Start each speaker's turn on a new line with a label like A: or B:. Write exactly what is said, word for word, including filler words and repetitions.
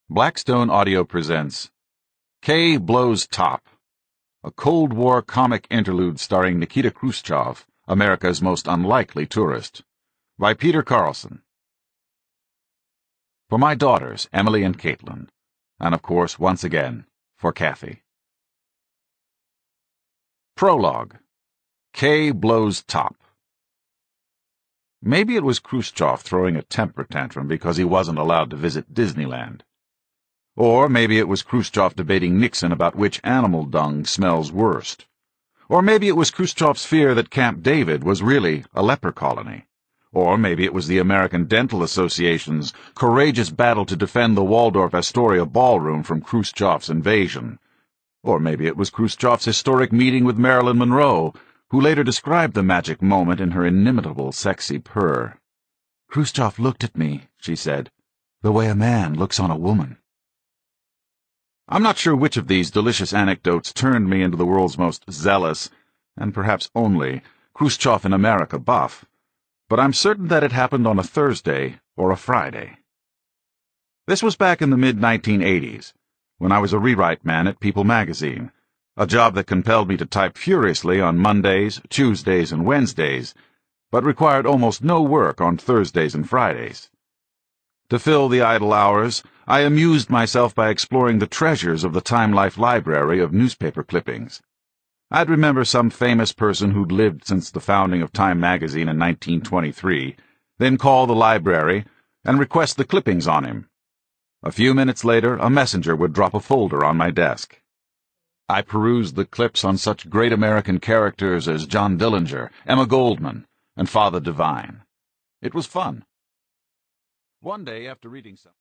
A: Blackstone Audio presents K Blows Top, a Cold War comic interlude starring Nikita Khrushchev, America's most unlikely tourist, by Peter Carlson. For my daughters, Emily and Caitlin, and of course, once again, for Kathy. Prologue. K Blows Top. Maybe it was Khrushchev throwing a temper tantrum because he wasn't allowed to visit Disneyland. Or maybe it was Khrushchev debating Nixon about which animal dung smells worst. Or maybe it was Khrushchev's fear that Camp David was really a leper colony. Or maybe it was the American Dental Association's courageous battle to defend the Waldorf Astoria ballroom from Khrushchev's invasion. Or maybe it was Khrushchev's historic meeting with Marilyn Monroe, who later described the magic moment in her inimitable sexy purr. "Khrushchev looked at me," she said, "the way a man looks on a woman." I'm not sure which of these delicious anecdotes turned me into the world's most zealous, and perhaps only, Khrushchev in America buff, but I'm certain that it happened on a Thursday or a Friday. This was back in the mid nineteen eighties, when I was a rewrite man at People magazine, a job that compelled me to type furiously on Mondays, Tuesdays, and Wednesdays, but required almost no work on Thursdays and Fridays. To fill the idle hours, I amused myself by exploring the treasures of the Time Life library of newspaper clippings. I'd remember some famous person who'd lived since the founding of Time magazine in nineteen twenty-three, then call the library and request the clippings on him. A few minutes later, a messenger would drop a folder on my desk. I perused the clips on such great American characters as John Dillinger, Emma Goldman, and Father Divine. It was fun. One day, after reading some